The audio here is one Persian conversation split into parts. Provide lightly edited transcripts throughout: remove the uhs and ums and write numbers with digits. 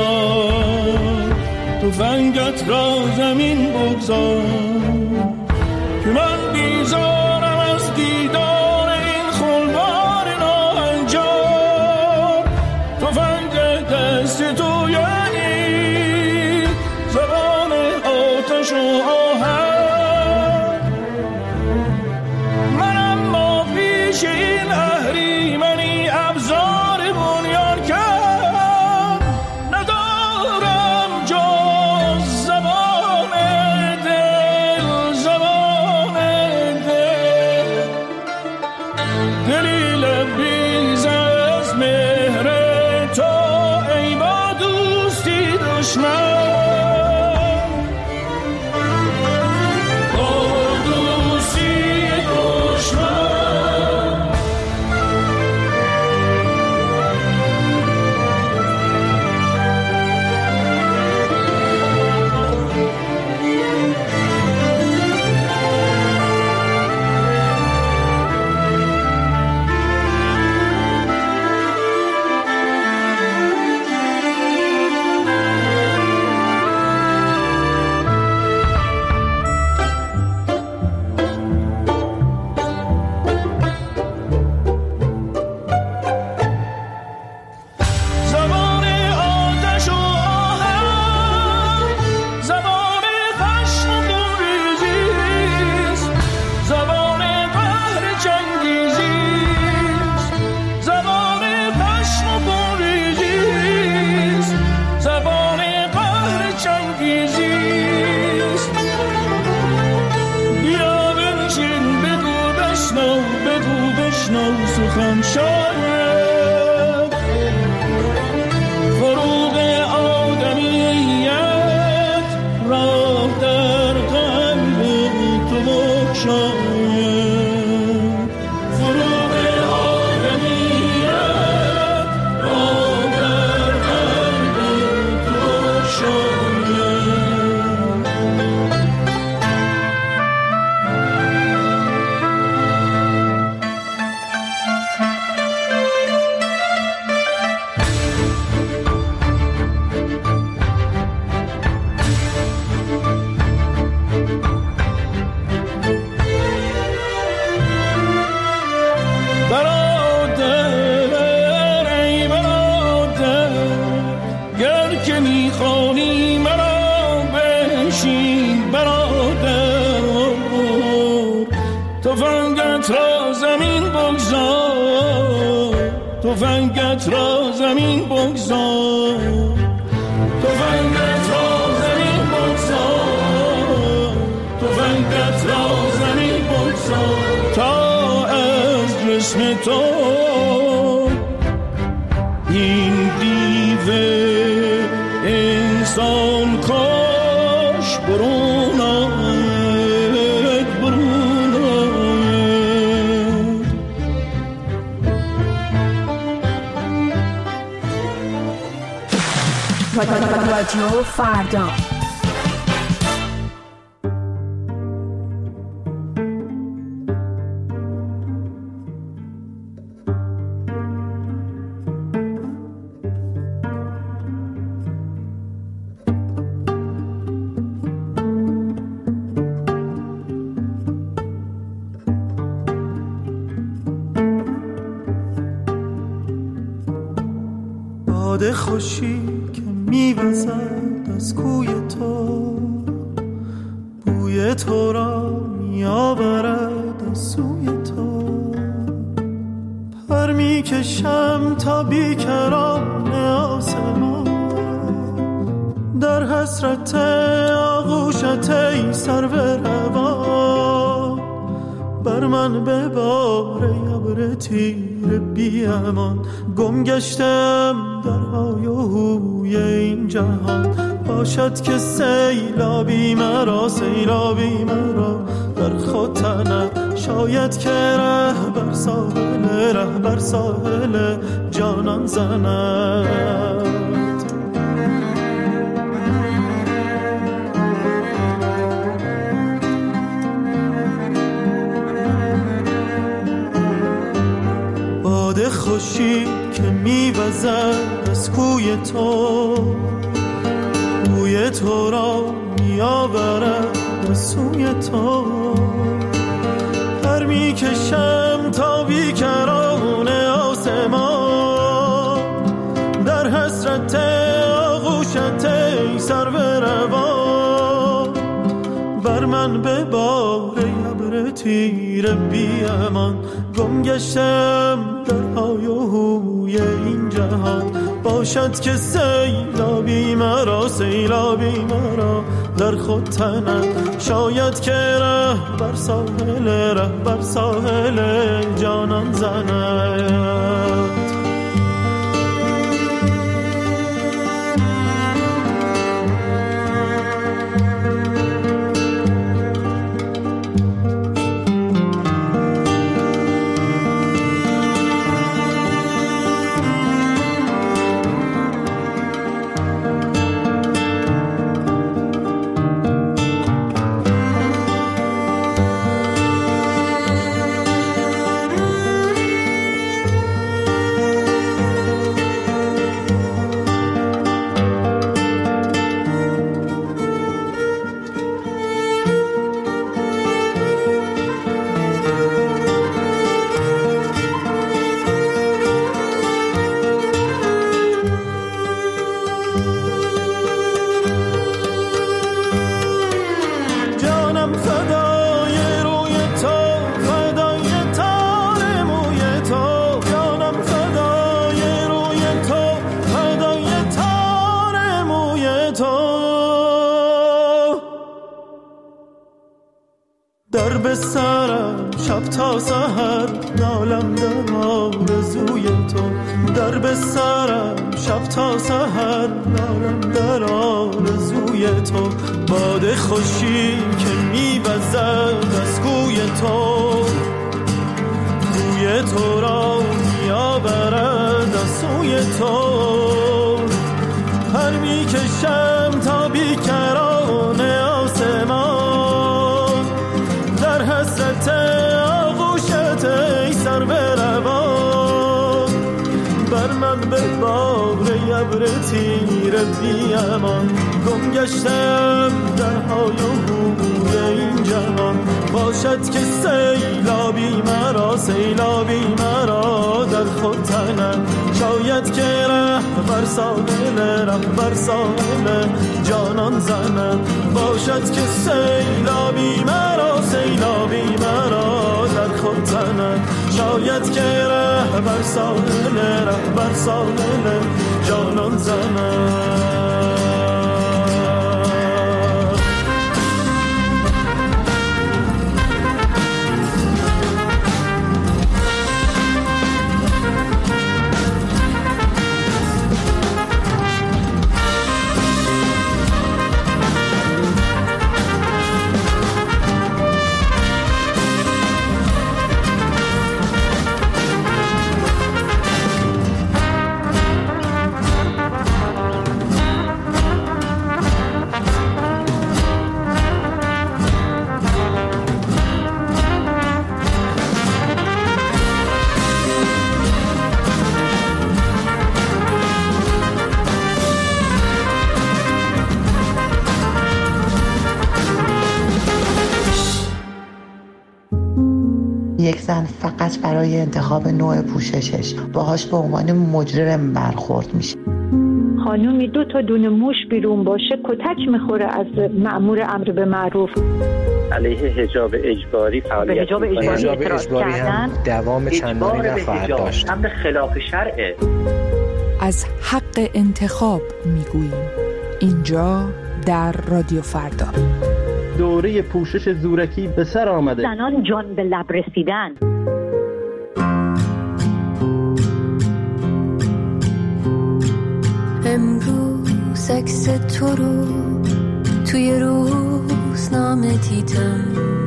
تفنگت را زمین بگذار که من بیزارم از دیدار این خلوار ناهنجار. تفنگ دست تو یعنی زبان آتش و آهن، من اما پیش این اهریمنی ابزار بنیان کرد ندارم جز زبان دل، زبان دل، دلی لبریز از مهر تو ای با دوستی دشمن. سخن شاید فروغ آدمیت را در قلب تو بگشاید، فروغ آدمیت را در قلب تو بگشاید. تفنگت را زمین بگذار، تفنگت را زمین بگذار، تفنگت را زمین بگذار تا از جسم تو این دیو انسان کاش برون آید، برون آید. رادیو فردا باد خوشی که میوزد از کوی تو، بوی تو را میآورد از سوی تو. پر میکشم تا بیکران آسمان، در حسرت آغوشت ای سرو روان. بر من ببار ای ابر تیر بی امان، گم گشتم در های و هوی این جهان. باشد که سیلابی مرا، سیلابی مرا در خود تند. شاید که رهبر ساحل جانان زند. باد خوشی که میوزد میوزد از کوی تو، بوی تو را میآورد به سوی تو. پر میکشم تا بیکران آسمان، در حسرت آغوشت ای سرو روان. بر من به بار ابر تیره بی امان، گم گشتم در های و هوی این جهان. باشد که سیلابی مرا، سیلابی مرا در خود تنم. شاید که ره بر ساحل جانان زند. در به سرم شب تا سحر نالم در آرزوی تو. در به سرم شب تا سحر نالم در آرزوی تو. باد خوشی که میوزد از کوی تو، بوی تو را میآورد از سوی تو. پر میکشم تا بیکران آسمان، در حسرت آغوشت ای سرو روان. بر من به بار ابر تیره بی امان، گم گشتم در های و هوی این جهان. باشد که سیلابی مرا، سیلابی مرا در خود تنم. شاید که ره بر ساحل جانان زنم. باشد که سیلابی مرا، سیلابی مرا در خود تنم. شاید که ره بر ساحل جانان زنم. یک زن فقط برای انتخاب نوع پوششش باهاش به عنوان مجرم برخورد میشه. خانومی 2 تا دونه موش بیرون باشه کتک میخوره از مأمور امر به معروف. علیه حجاب اجباری فعالیت حجاب اجباری هم دوام چندانی نخواهد داشت. امر خلاف شرعه. از حق انتخاب میگوییم اینجا در رادیو فردا. دوره پوشش زورکی به سر آمده. زنان جان به لب رسیدن. امروز عکس تو رو توی روزنامه دیدم.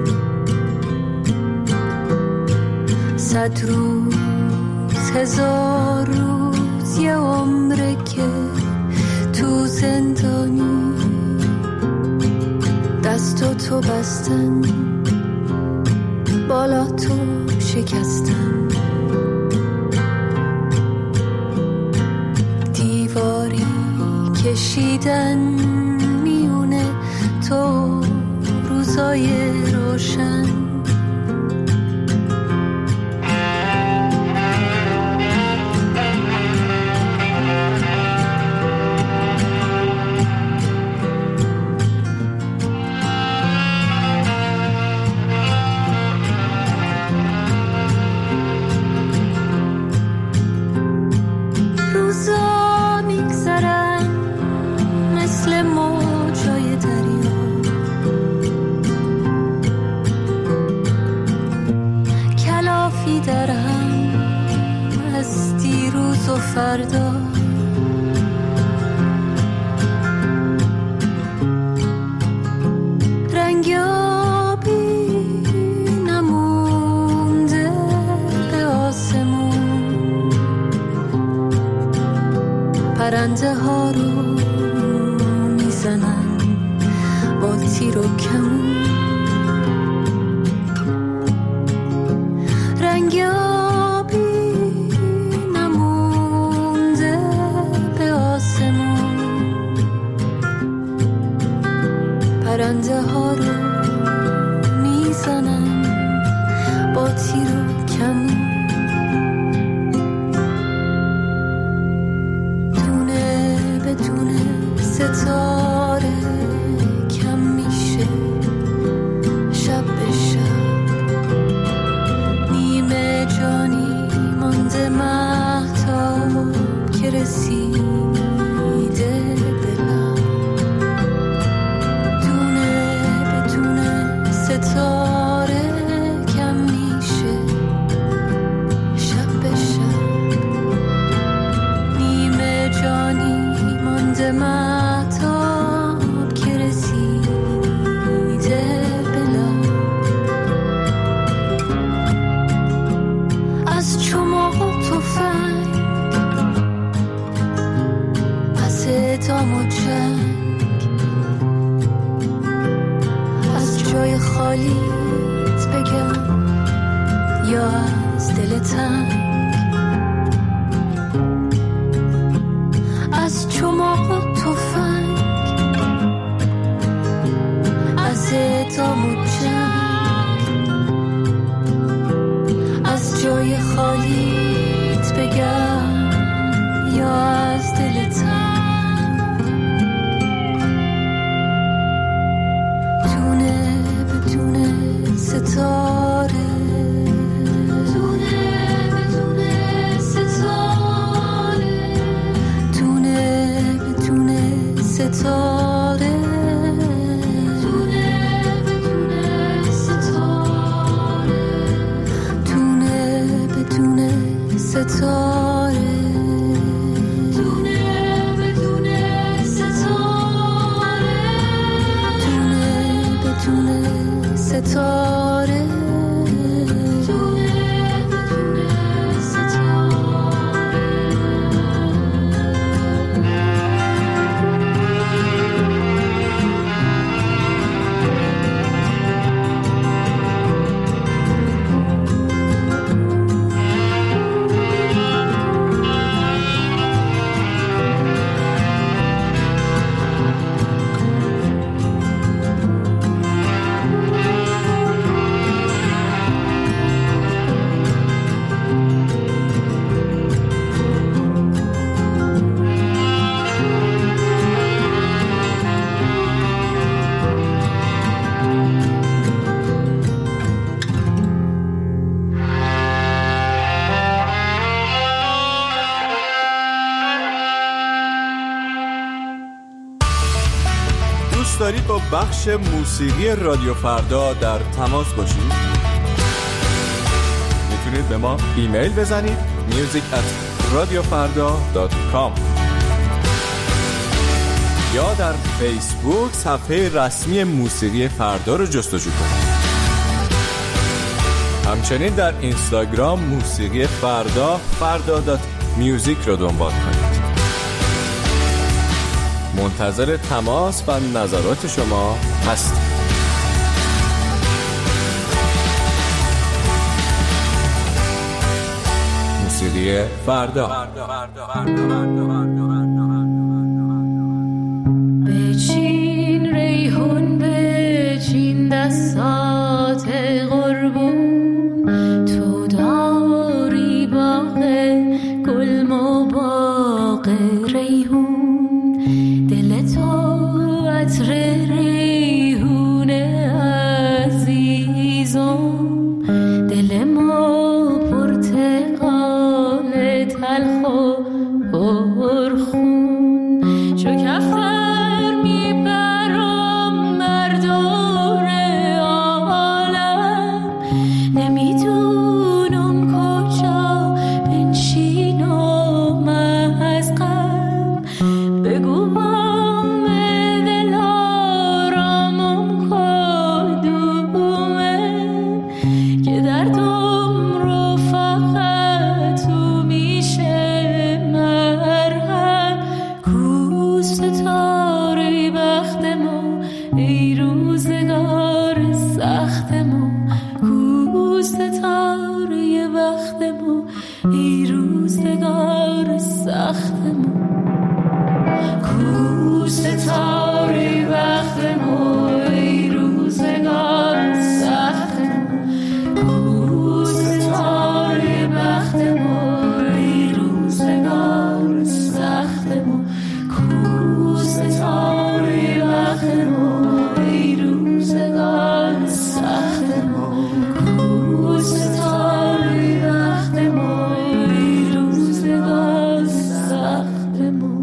100 روز 1000 روز یه عمره که تو زندانی دستو تو بستن بالا تو شکستن. کشیدن میونه تو روزای روشن. فردا رنگابی نمونده به آسمون، پرنده ها رو میزنن با تیر و کمون. پرنده ها رو میزنن با تیر و کمون. دونه به دونه ستاره کم میشه شب به شب، نیمه جانی مانده مهتاب که رسیده ستاره کم میشه شب به شب، نیمه جانی مانده مهتاب که رسیده بلا. از چماق و تفنگ، از اعدام و جنگ، جای خالیت بگم یا از دل تنگ، از چماق و تفنگ، از اعدام و جنگ، از جای خالیت بگم یا از دل تنگ. ستاره دونه بدونه ستاره، دونه بدونه ستاره، دونه بدونه ستاره، دونه بدونه ستاره، دونه بدونه ستاره، دونه بدونه ستاره. دارید با بخش موسیقی رادیو فردا در تماس باشید؟ میتونید به ما ایمیل بزنید music@radiofarda.com یا در فیسبوک صفحه رسمی موسیقی فردا رو جستجو کنید. همچنین در اینستاگرام موسیقی فردا فردا.music رو دنبال کنید. منتظر تماس و نظرات شما هستم. موسیقی فردا. ستاره بخت ما، ای روزگار سخت ما، کو ستاره بخت ما، ای روزگار سخت ما، کو ستاره بخت ما، ای روزگار سخت ما، کو ستاره بخت ما، ای روزگار سخت ما، کو ستاره بخت ما، ای روزگار سخت ما، کو ستاره بخت ما، ای روزگار سخت ما.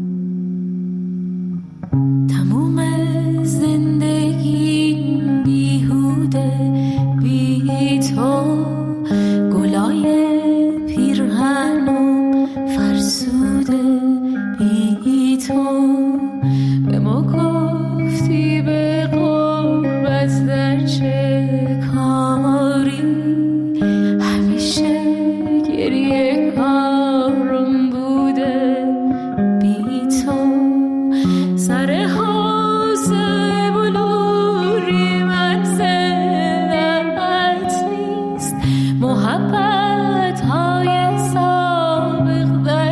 تموم زندگی بیهوده بی تو، گلای پیرهنم فرسوده بی تو، به ما گفتی به غربت در چه کاری، همیشه گریه کارم بوده بی تو، سر حوضه بلوری منزلت نیست، محبت های سابق در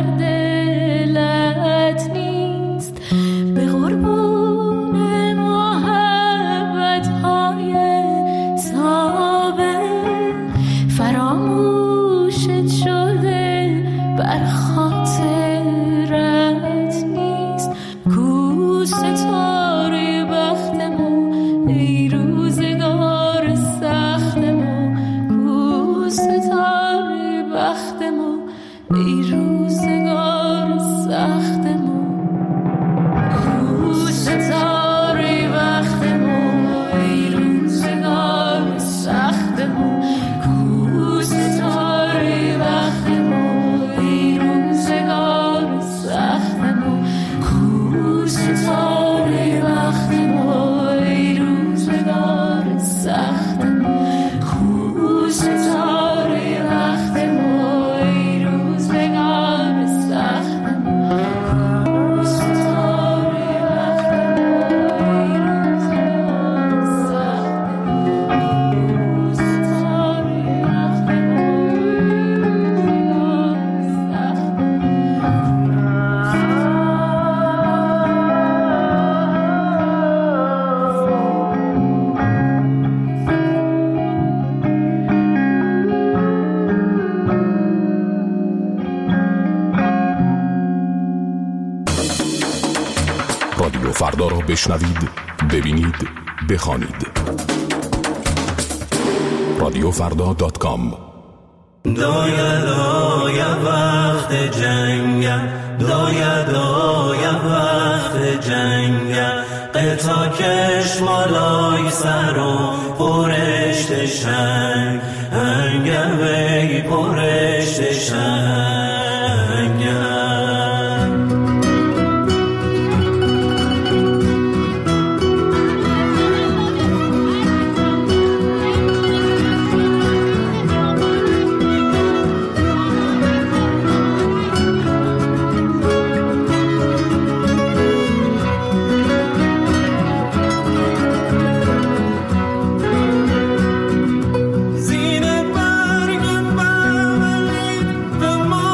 دلت نیست، به قربون محبت های سابق فراموشت شده بر خاطرت نیست، کو ستاره بخت ما، ای روزگار سخت ما، کو ستاره بخت ما، ای روزگار سخت ما، کو ستاره بخت ما، ای روزگار سخت ما، کو ستاره بخت ما، ای روزگار سخت ما، کو ستاره بخت ما، ای روزگار سخت ما، کو ستاره بخت ما، ای روزگار سخت ما، کو ستاره بخت ما، ای روزگار رادیو فردا را بشنوید، ببینید، بخوانید. رادیوفردا.com. دایا وقت جنگم، دایا وقت جنگم، قطع کش مالای سر و پرشت شنگ، هنگم وی پرشت شنگم. زیر برگ بغلی به ما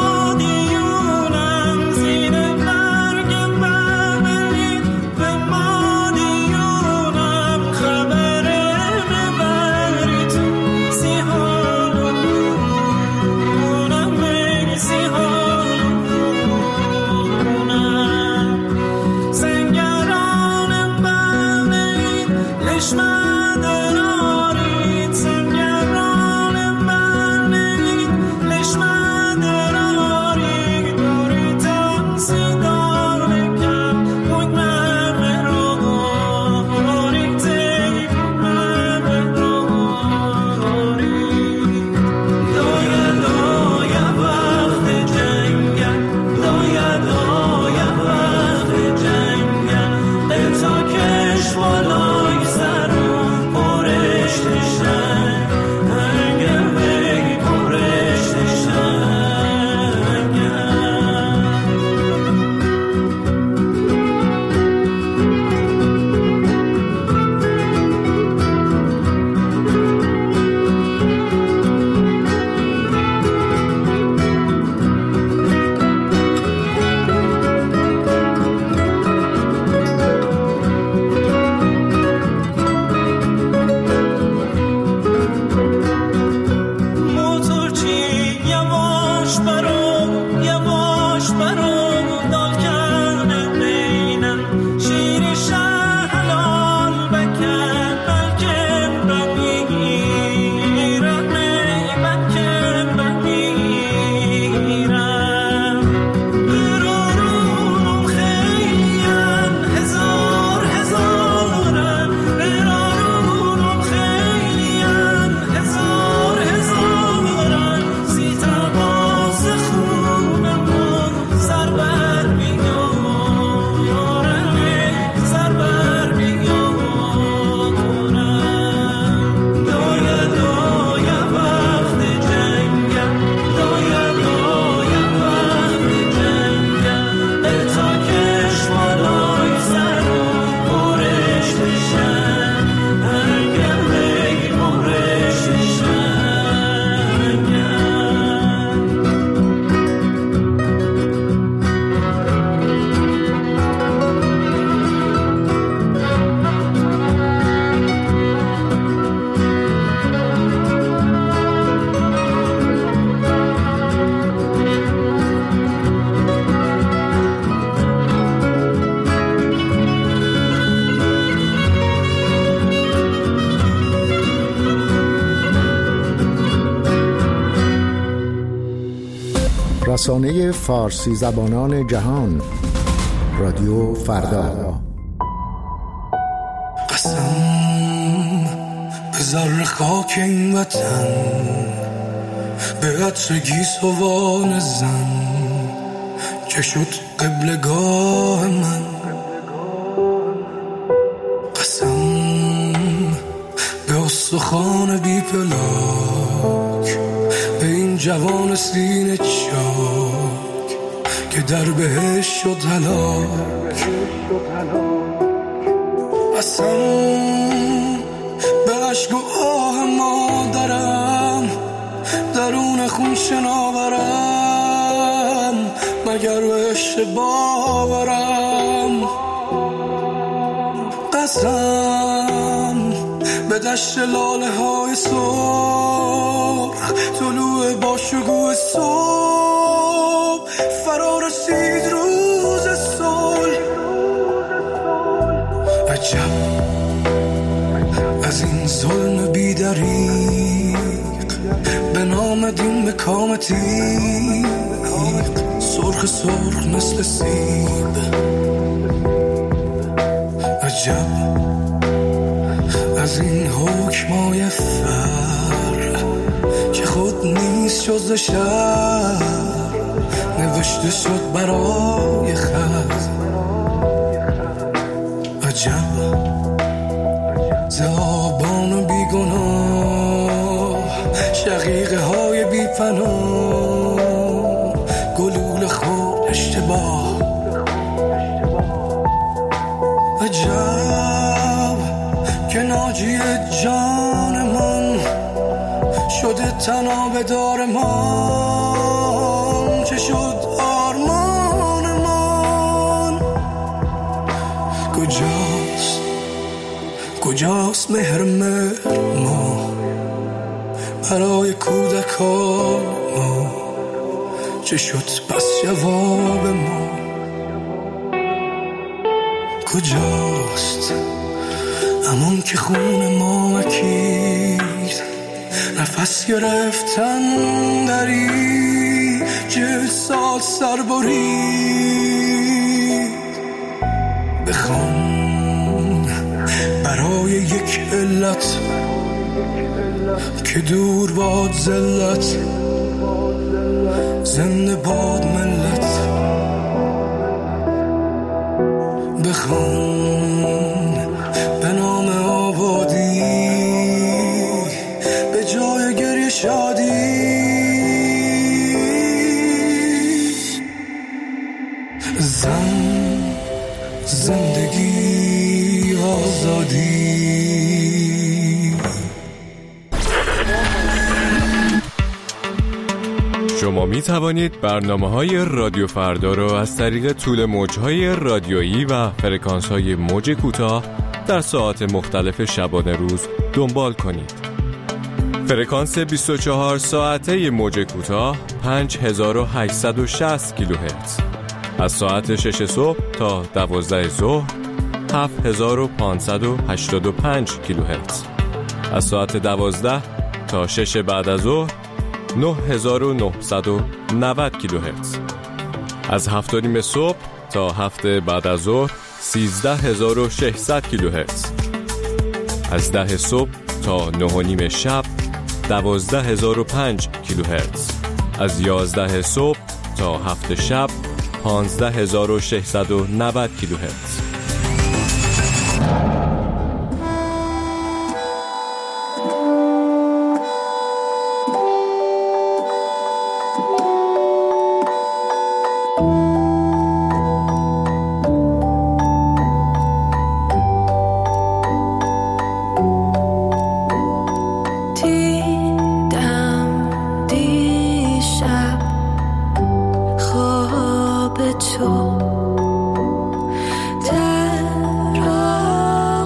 رسانه فارسی زبانان جهان، رادیو فردا. قسم به ذره خاک این وطن، به عطر گیسوان زن که شد قبلگاه من. قسم به استخوان بی پلاک، به این جوان سینه چاک که در بهش شد هلاک. قسم به عشق و آه مادرم، درون خون شناورم، مگر بهش باورم. قسم به دشت لاله های سرخ، طلوع با شکوه صبح، فرا رسید روز صلح. عجب از این ظلم بی‌دریغ، به نام دین به کام تیغ، سرخ سرخ مثل سیب. عجب از این حکمای فر که خود نیست جز شر، نوشته شد برای خط. عجب ز آبان بیگناه، شقیقه های بی پناه، گلوله خورد اشتباه. عجب که ناجی جان من شده تناب دار من، چه شد آرمان من. کجاست مهر ما برای کودکان ما، چه شد پس جواب ما. کجاست همون که خون ما مکید، نفس گرفتن دری 40 سال سر برید. بخوان برای یک علت که دور باد ذلت، زنده باد ملت. بخوان به نام آبادی، به جای گریه شادی. زندگی آزادی. شما می توانید برنامه‌های رادیو فردا را از طریق طول موج‌های رادیویی و فرکانس‌های موج کوتاه در ساعات مختلف شبانه روز دنبال کنید. فرکانس 24 ساعته موج کوتاه 5860 کیلوهرتز، از ساعت 6 صبح تا 12 ظهر 7585 کیلوهرتز، از ساعت 12 تا 6 بعد از ظهر 9990 کیلوهرتز، از 7:30 صبح تا 7 بعد از ظهر 13600 کیلوهرتز، از 10 صبح تا 9:30 شب 12005 کیلوهرتز، از 11 صبح تا 7 شب 15690 کیلوهرتز. تو در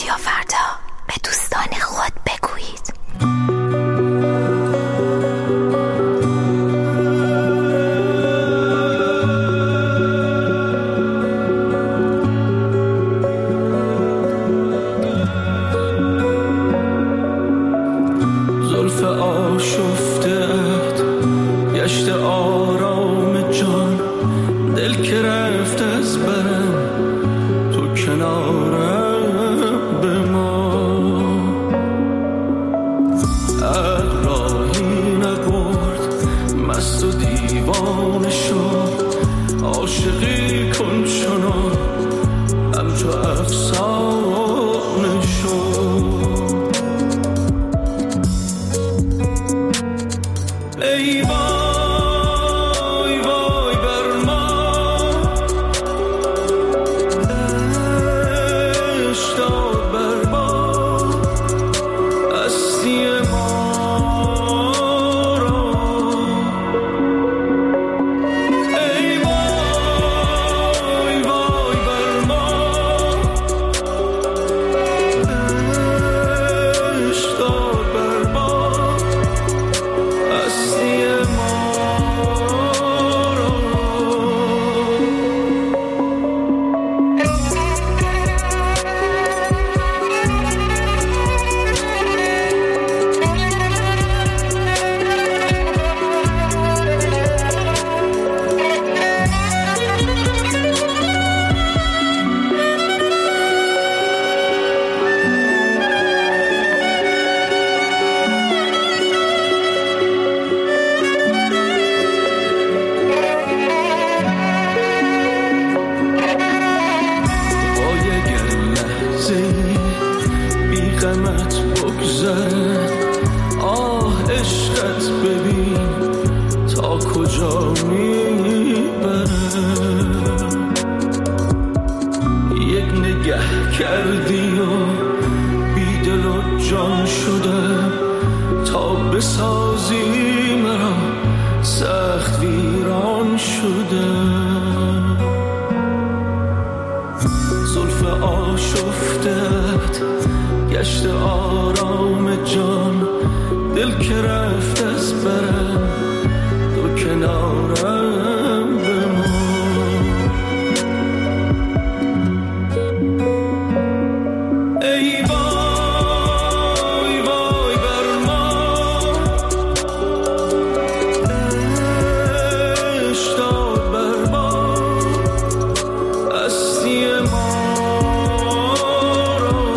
رادیو فردا، به دوستان خود بگویید. زلف آشفته‌ات گشت آرام جان، دل که رفت از برم تو کنارم بمان. راهی نبرد مست و دیوانه شد، عاشقی کن چنان همچو افسانه شد. ای وای وای بر ما، عشق داد بر ما هستی ما را. ای وای وای بر ما، عشق داد بر ما هستی ما را. کجا میبره؟ یک نگه کردی و بیدل و جان شده، تا بسازی مرا سخت ویران شده. زلف آشفتت گشت آرام جان، دل که رفت از برم تو کنارم بمان. ای وای وای بر ما، عشق داد بر ما هستی ما را.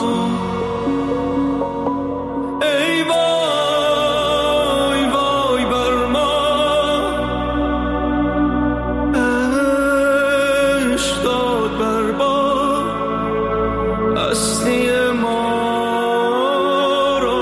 ای وای وای بر ما، عشق داد بر ما هستی ما را.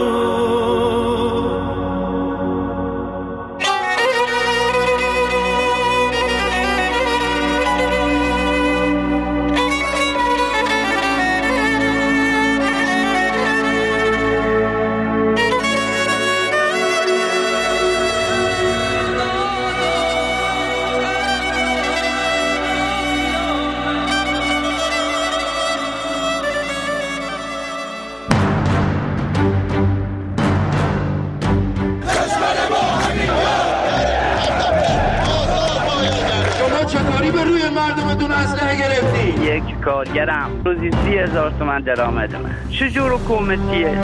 شما چطوری به روی مردمتون اسلحه گرفتی؟ یک کارگرم روزی 30,000 تومان درآمد من. چجور حکومتیه؟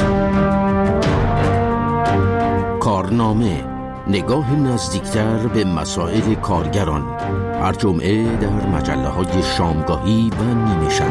کارنامه، نگاه نزدیکتر به مسائل کارگران، هر جمعه در مجله‌های شامگاهی و نیمه شب.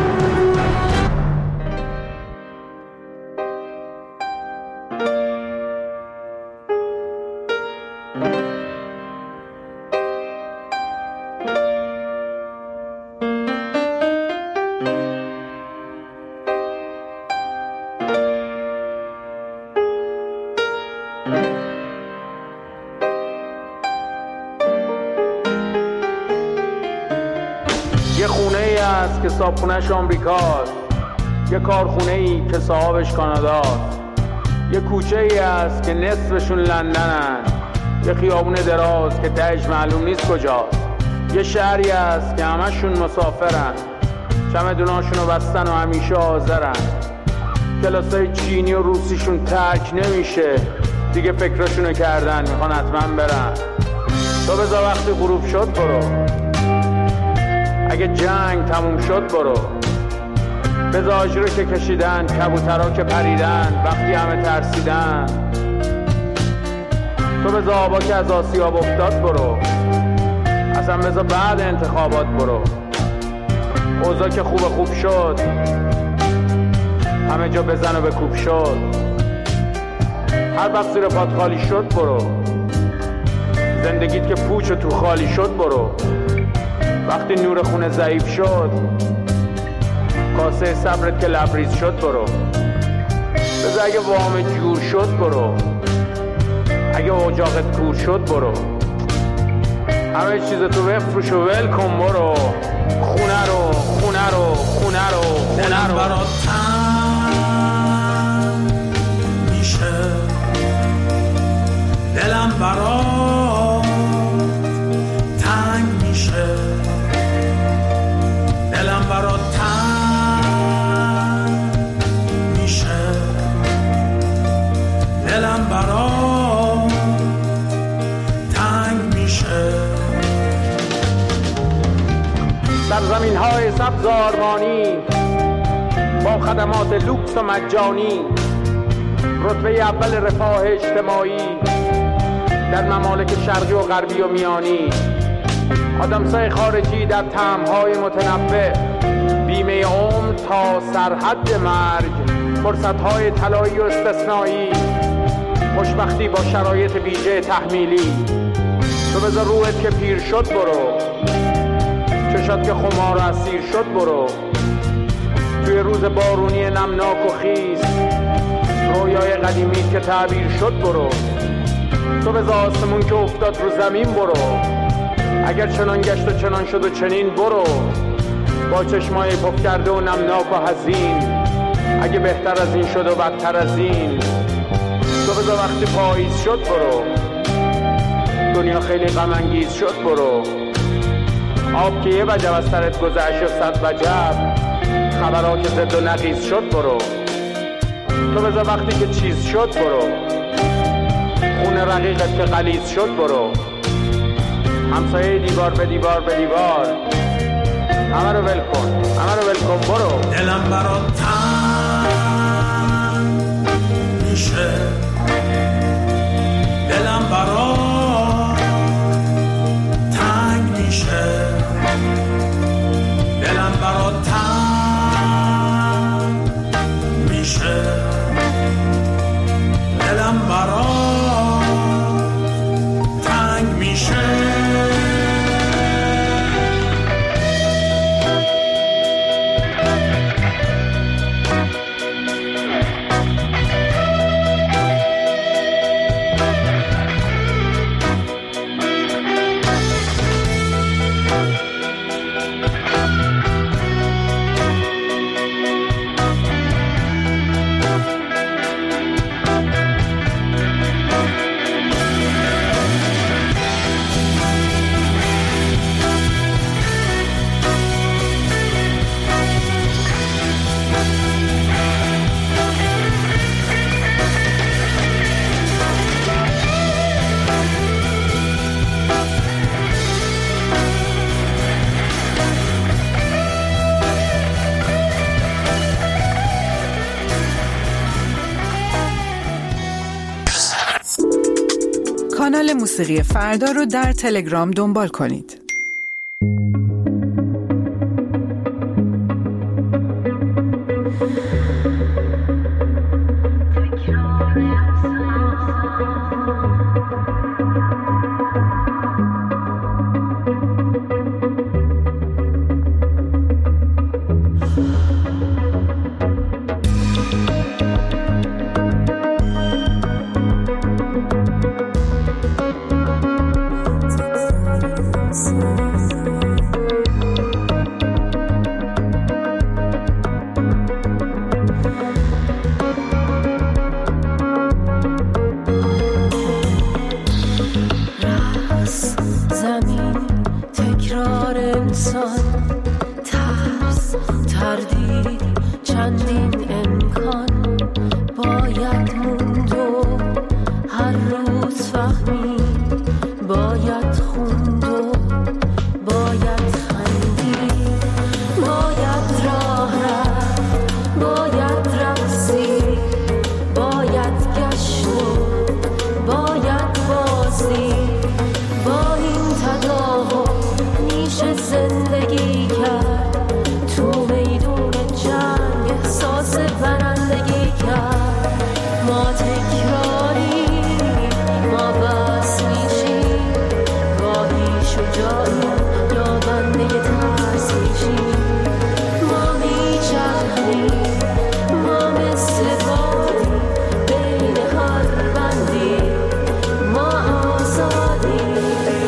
یه خونه ای هست که صاحبخونه‌اش آمریکاست، یه کارخونه ای که صاحبش کاناداست، یه کوچه ای هست که نصفشون لندنن، یه خیابون دراز که تهش معلوم نیست کجاست، یه شهری هست که همشون مسافرن، چمدوناشونو بستن و همیشه حاضرن. کلاسای چینی و روسیشون ترک نمیشه، دیگه فکرشونو کردن میخوان حتما برن. تو بذار وقتی غروب شد برو، اگه جنگ تموم شد برو. بذار آجرو که کشیدن، کبوترها که پریدن وقتی همه ترسیدن. تو بذار آبا که از آسیاب افتاد برو، اصلا بذار بعد انتخابات برو. اوضاع که خوب شد، همه جا بزن و بکوب شد. هر وقت زیر پات خالی شد برو، زندگیت که پوچ و تو خالی شد برو. وقتی نور خونه ضعیف شد، کاسه صبرت که لبریز شد برو. بذار اگه وام جور شد برو، اگه اجاقت کور شد برو. همه چیز تو بفروش و ول کن برو. خونه رو دلم برات تنگ میشه، دلم برات تنگ میشه، دلم برات تنگ میشه، دلم برات تنگ میشه. سرزمین های سبز آرمانی با خدمات لوکس و مجانی، رتبه اول رفاه اجتماعی در ممالک شرقی و غربی و میانی. آدمسای خارجی در طعم‌های متنوع، بیمه عمر تا سرحد مرگ، فرصت‌های طلایی و استثنایی، خوشبختی با شرایط ویژه تحمیلی. تو بذار روحت که پیر شد برو، چشات که خمار و اسیر شد برو. توی روز بارونی نمناک و خیس، رویای قدیمی که تعبیر شد برو. تو بذار آسمون که افتاد رو زمین برو، اگر چنان گشت و چنان شد و چنین برو. با چشمای پف کرده و نمناک و حزین، اگه بهتر از این شد و بدتر از این. تو بذار وقتی پاییز شد برو، دنیا خیلی غم انگیز شد برو. آب که یه وجب از سرت گذشت و 100 وجب، خبرها که زد و نقیز شد برو. تو بذار وقتی که چیز شد برو، خون رقیقت که غلیظ شد برو. همسایه دیوار به دیوار به دیوار، همه رو ول کن برو. دلم برات تنگ میشه، دلم برات تنگ میشه، دلم برات تنگ میشه، دلم برات تنگ میشه. کانال موسیقی فردا رو در تلگرام دنبال کنید. چندین امکان باید موند و هر روز فهمید، باید خوند و باید خندید، باید راه رفت، باید رقصید، باید گشت و باید بازدید. با این تداوم میشه زندگی کرد، تو میدون جنگ احساس برندگی کرد. ما تکراری، ما بس میشیم، گاهی شجاعی یا بنده ترس میشیم. ما میچرخیم، ما مثل بادی بین هر بندی، ما آزادیم.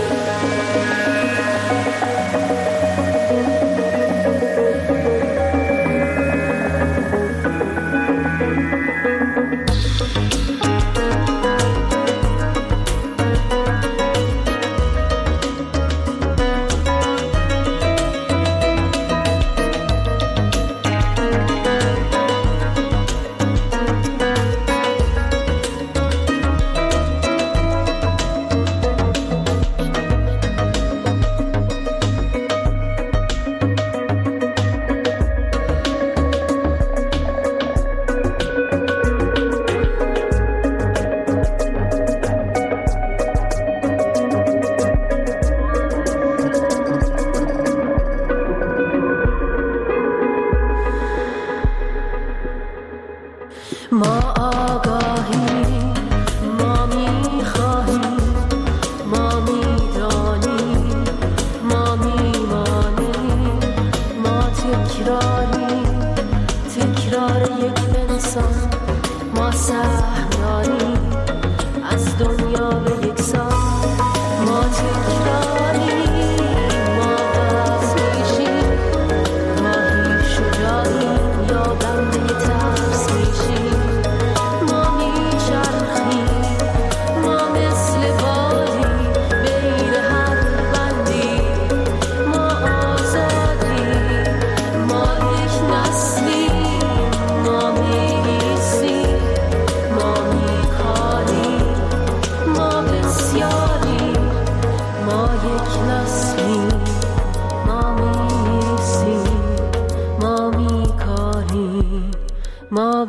ما آگاهیم، ما میخواهیم، ما میدانیم، ما میمانیم. ما تکراریم، تکرار یک انسان. ما سهم داریم از دنیا به یک سان. ما تکراریم، ما بس میشیم، گاهی شجاعیم یا بنده ترس میشیم. ما میچرخیم، ما مثل بادی بین هر بندی، ما آزادیم. ما یک نسلیم، ما می‌ایستیم، ما میکاریم، ما بسیاریم. ما یک نسلیم، ما می‌ایستیم، ما میکاریم، ما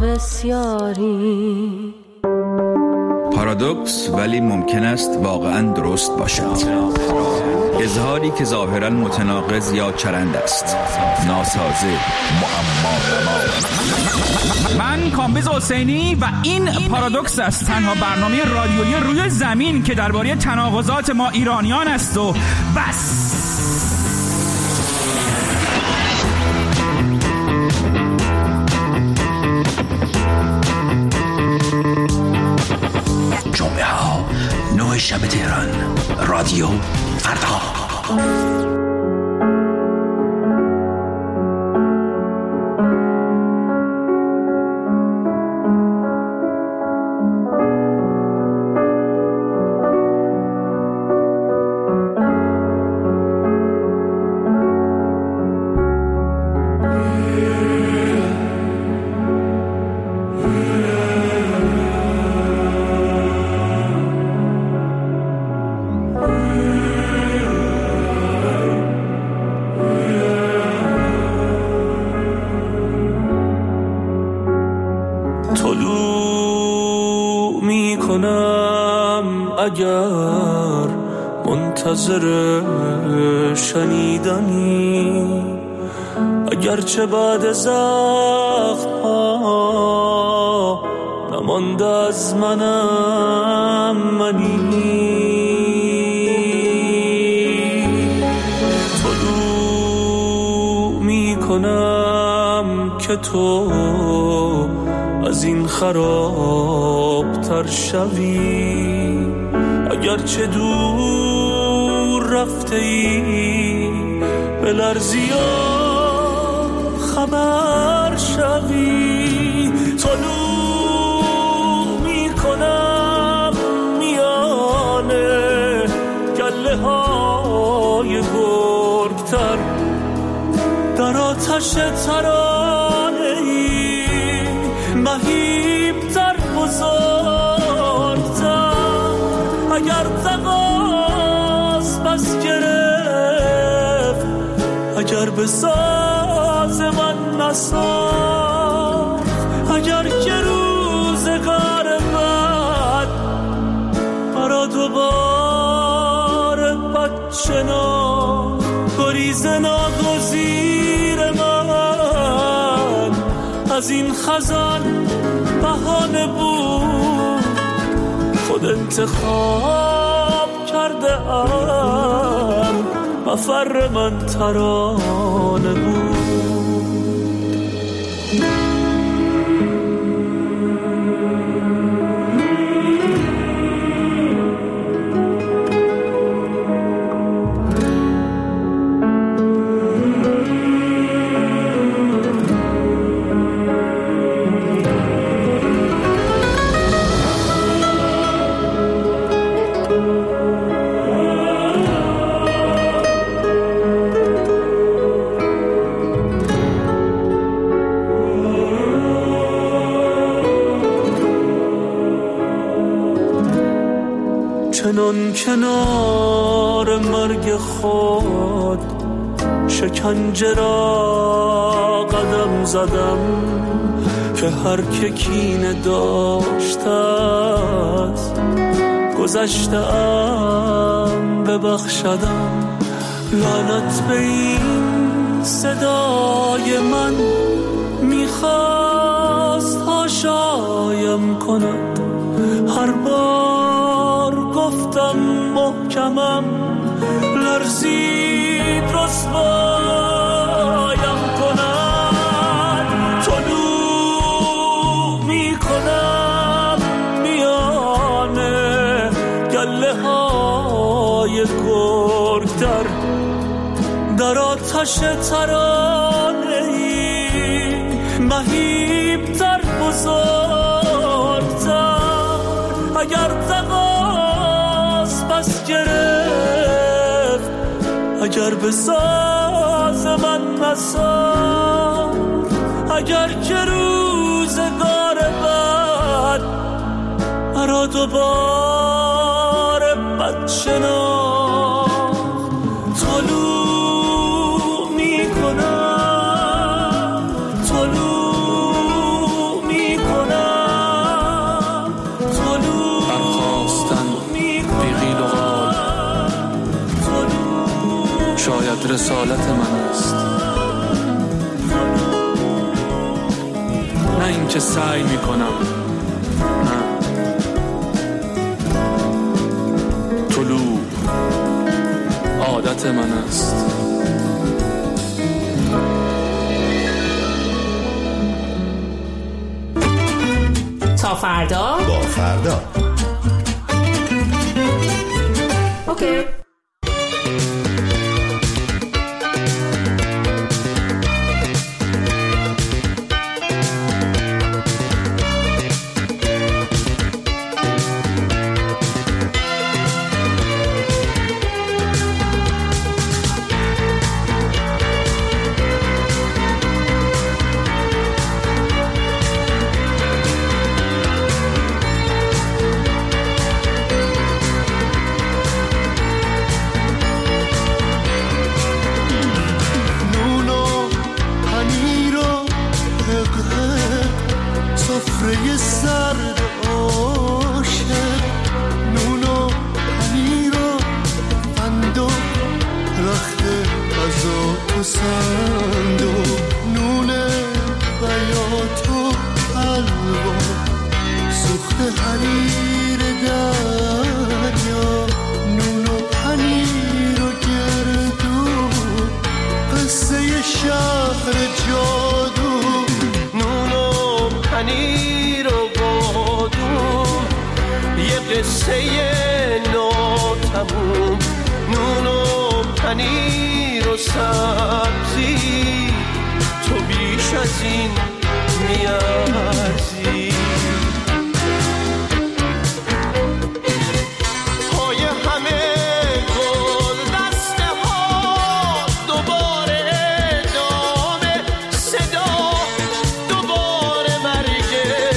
بسیاریم. پارادوکس ولی ممکن است واقعا درست باشد. اظهاری که ظاهرا متناقض یا چرند است، ناسازه، معما. من کامبیز حسینی و این پارادوکس است، تنها برنامه رادیویی روی زمین که درباره تناقضات ما ایرانیان است و بس. جمعه ها 9 شب تهران، رادیو فردا. اگر منتظر شنیدنی، اگرچه بعد زخم ها نمانده از منم منی، طلوع می کنم که تو از این خراب تر شوی، اگرچه دور رفته ای به لرزی خبر شوی، طلوع می کنم میانه گله های گرگتر در آتش ترانه ای، مهیب‌تر بزرگتر. اگر تقاس پس گرفت، اگر به ساز من نساخت، اگر که روزگار بد مرا دوباره بد شناخت. گریز ناگزیر من از این خزان بهانه بود، خود انتخاب کرده ام مفر من ترانه بود. چنان کنار مرگ خود شکنجه را قدم زدم، که هر که کینه داشته است گذشته‌ام ببخشدم. لعنت به این صدای من میخواست هاشایم کند. هر بار گفتم محکمم، لرزید رسوایم کند. طلوع میکنم میانه گله های گرگتر، در آتش ترانه ای مهیب‌تر بزرگتر. اگر تقاس پس گرفت، اگر به ساز من نساخت، اگر که روزگار بد مرا دوباره بد شناخت. طلوع میکنم، طلوع میکنم، طلوع برخواستن بیغیل و غال، شاید رسالت من است، نه این که سعی میکنم. نه، طلوع عادت من است. تا فردا با فردا. اوکی. دوباره مرگ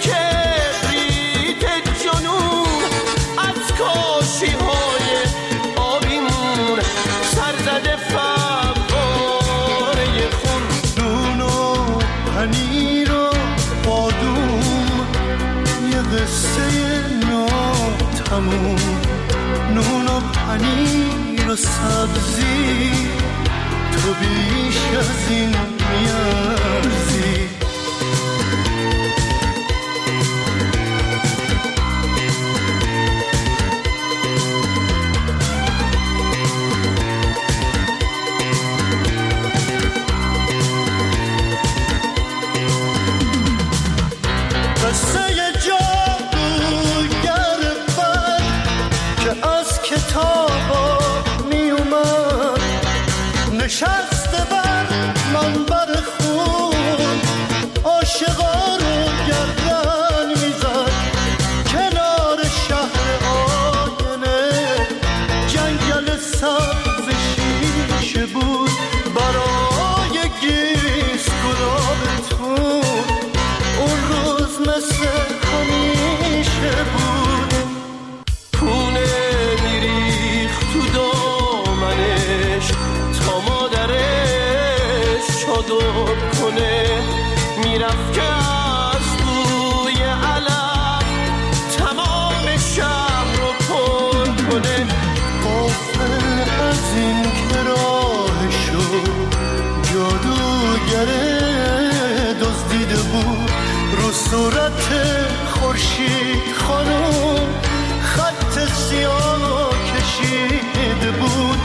کبریت جنون از کاشی های آبیمون سرزده فواره خون نون و پنیر و بادوم یه قصه ناتموم نون و پنیر و سبزی تو بیش از این میارزی قصه جادوگر بد که از کتابا می اومد نشسته بر منبر خون عاشقا رو گردن میزد کنار شهر آینه جنگل سبز شیشه بود برای گیس گلابتون اون روز مثل همیشه بود پونه میریخت تو دامنش تا مادرش چادر کنه میرفت که از بوی علف تمام شهر رو پر کنه غافل از این که راهشو جادوگره دزدیده بود رو صورت خورشید خانم خط سیاه کشیده بود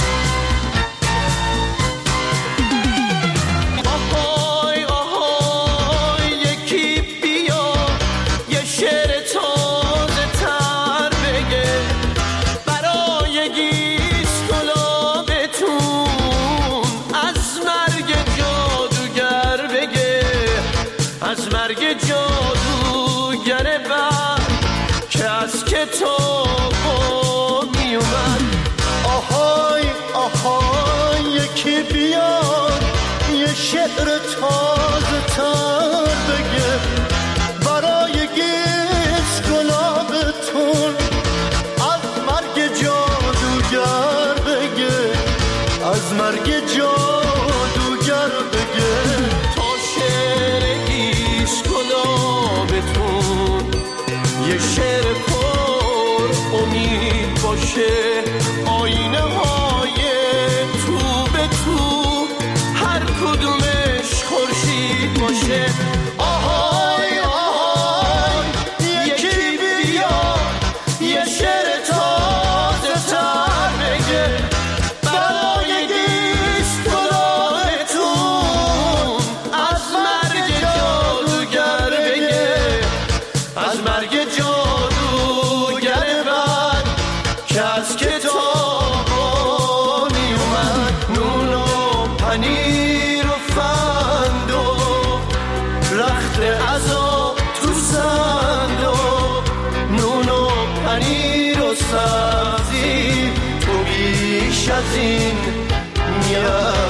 آهای آهای یکی بیا یه شعر تازه تر بگه برای گیس گلابتون از مرگ جادوگر بگه از مرگ جادوگر بد که از کتابا می اومد آهای آهای یکی بیاد یه شعر تازه تر بگه برای گیس گلابتون از مرگ جادوگر بگه از مرگ جادوگر بگه تا شعر گیس گلابتون یه شعر پر امید باشه آینه های تو به تو هر کدومش خورشید باشه آهای آهای یکی بیا یه شعر تازه تر بگه برای گیس گلابتون از مرگ جادوگر بگه از مرگ جادوگر بد که از کتابا می اومد نون و پنیر و فند و رخت عذاب تو صندوق نون و پنیر و سبزی تو بیش از این میاد